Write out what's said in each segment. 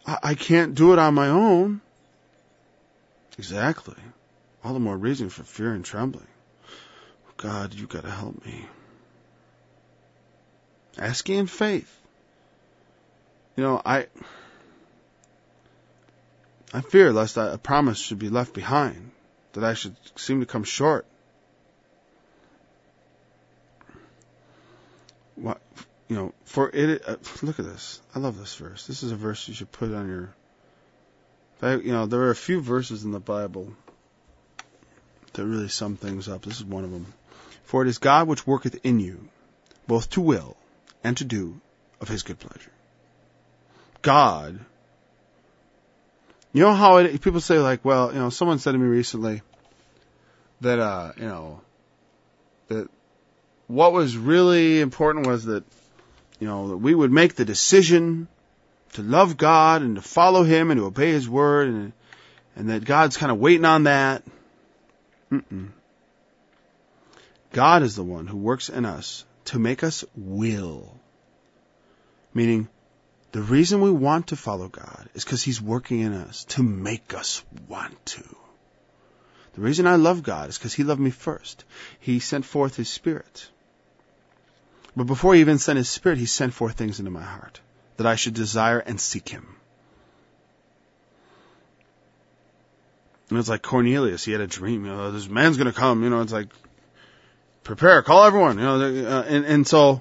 I can't do it on my own. Exactly. All the more reason for fear and trembling. God, you got to help me. Asking in faith. I fear lest a promise should be left behind, that I should seem to come short. What, for it, look at this. I love this verse. This is a verse you should put on your, there are a few verses in the Bible that really sum things up. This is one of them. For it is God which worketh in you, both to will and to do of his good pleasure. God. You know how people say, like, well, someone said to me recently that, that what was really important was that, that we would make the decision to love God and to follow him and to obey his word, and that God's kind of waiting on that. God is the one who works in us to make us will. Meaning, the reason we want to follow God is because he's working in us to make us want to. The reason I love God is because he loved me first. He sent forth his Spirit. But before he even sent his Spirit, he sent forth things into my heart that I should desire and seek him. And it's like Cornelius. He had a dream. This man's going to come. It's like, prepare, call everyone. And so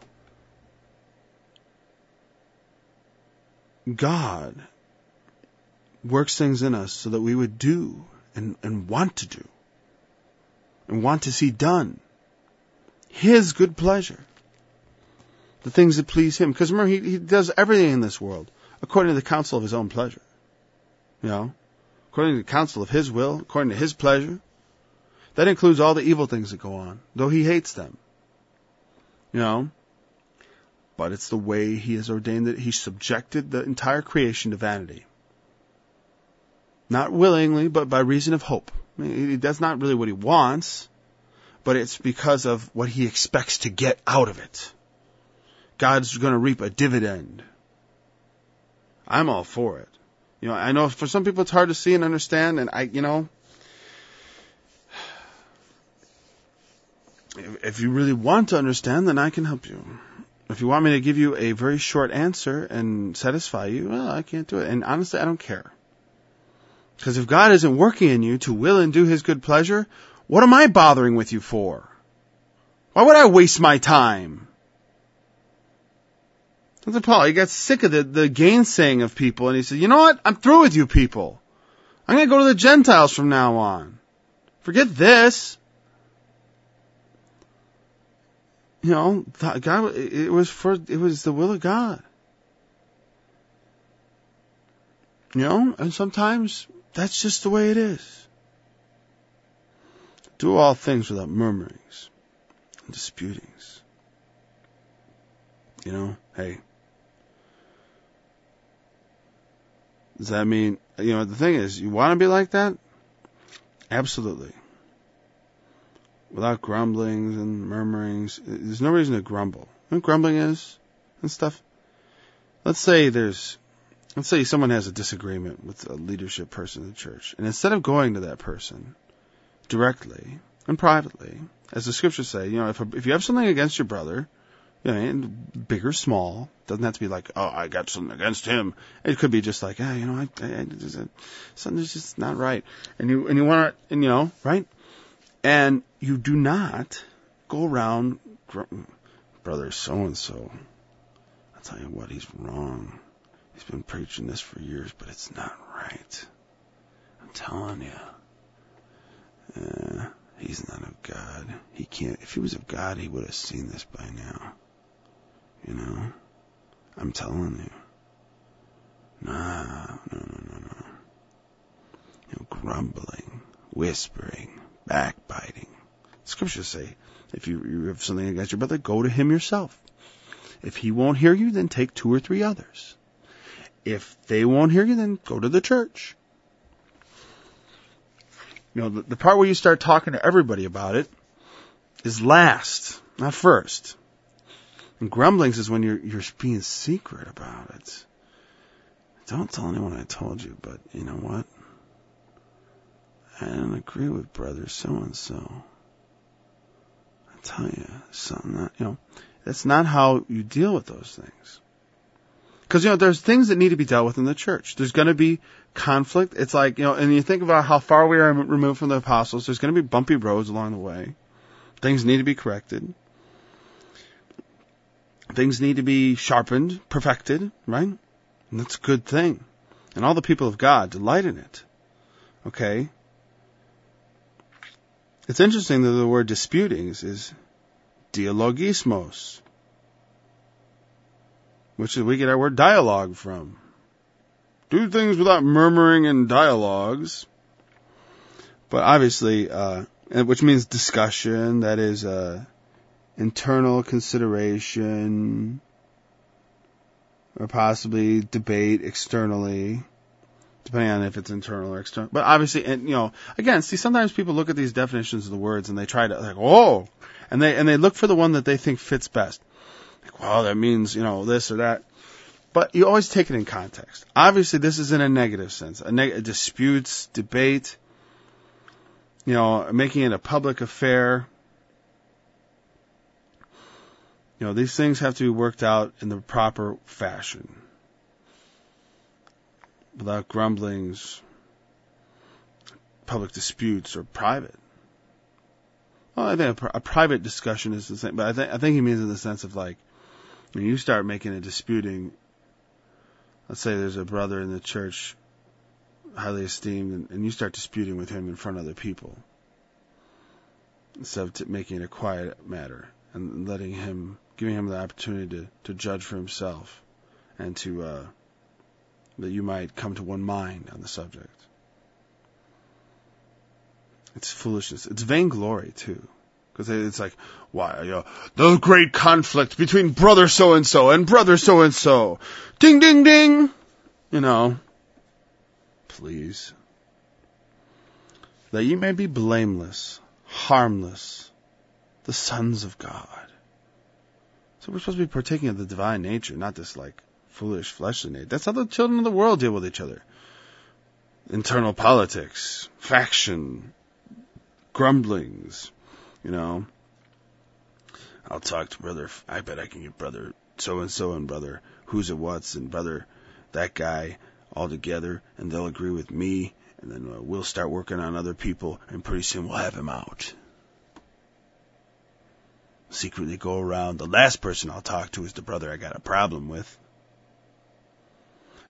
God works things in us so that we would do and want to do and want to see done his good pleasure, the things that please him. Because remember, he does everything in this world according to the counsel of his own pleasure. According to the counsel of his will, according to his pleasure. That includes all the evil things that go on, though he hates them. But it's the way he has ordained that he subjected the entire creation to vanity. Not willingly, but by reason of hope. That's not really what he wants, but it's because of what he expects to get out of it. God's going to reap a dividend. I'm all for it. I know for some people it's hard to see and understand, and if you really want to understand, then I can help you. If you want me to give you a very short answer and satisfy you, well, I can't do it. And honestly, I don't care. Because if God isn't working in you to will and do his good pleasure, what am I bothering with you for? Why would I waste my time? That's Paul. He got sick of the gainsaying of people, and he said, you know what? I'm through with you people. I'm going to go to the Gentiles from now on. Forget this. God, it was the will of God. And sometimes that's just the way it is. Do all things without murmurings and disputings. Hey. Does that mean, the thing is, you want to be like that? Absolutely. Without grumblings and murmurings. There's no reason to grumble. You know what grumbling is and stuff? Let's say someone has a disagreement with a leadership person in the church, and instead of going to that person directly and privately, as the scriptures say, if you have something against your brother, big or small, doesn't have to be like, oh, I got something against him. It could be just like, something's just not right, and you want to, right? And you do not go around, brother so-and-so, I'll tell you what, he's wrong. He's been preaching this for years, but it's not right. I'm telling you. He's not of God. He can't, if he was of God, he would have seen this by now. I'm telling you. No. Grumbling, whispering, backbiting. Scriptures say, if you have something against your brother, go to him yourself. If he won't hear you, then take 2 or 3 others. If they won't hear you, then go to the church. The part where you start talking to everybody about it is last, not first. And grumblings is when you're being secret about it. don't tell anyone I told you, but you know what? I don't agree with brother so-and-so. I tell you, something that, that's not how you deal with those things. Because, there's things that need to be dealt with in the church. There's going to be conflict. It's like, and you think about how far we are removed from the apostles, there's going to be bumpy roads along the way. Things need to be corrected. Things need to be sharpened, perfected, right? And that's a good thing. And all the people of God delight in it. Okay? It's interesting that the word disputing is dialogismos, which is we get our word dialogue from. Do things without murmuring and dialogues. But obviously, which means discussion, that is internal consideration, or possibly debate externally, depending on if it's internal or external. But obviously, and again, see, sometimes people look at these definitions of the words and they try to and they look for the one that they think fits best. Like, well, that means this or that. But you always take it in context. Obviously, this is in a negative sense. Disputes, debate, making it a public affair. These things have to be worked out in the proper fashion, without grumblings, public disputes, or private. Well, I think a private discussion is the same, but I think he means in the sense of like, when you start making a disputing, let's say there's a brother in the church, highly esteemed, and you start disputing with him in front of other people, instead of making it a quiet matter and giving him the opportunity to judge for himself, and that you might come to one mind on the subject. It's foolishness. It's vainglory too, because it's like, why, the great conflict between brother so and so and brother so and so, ding ding ding, please, that ye may be blameless, harmless, the sons of God. So we're supposed to be partaking of the divine nature, not this like foolish fleshly nature. That's how the children of the world deal with each other. Internal politics, faction, grumblings, I'll talk to brother, I bet I can get brother so-and-so and brother who's it what's and brother that guy all together, and they'll agree with me, and then we'll start working on other people, and pretty soon we'll have him out. Secretly go around. The last person I'll talk to is the brother I got a problem with.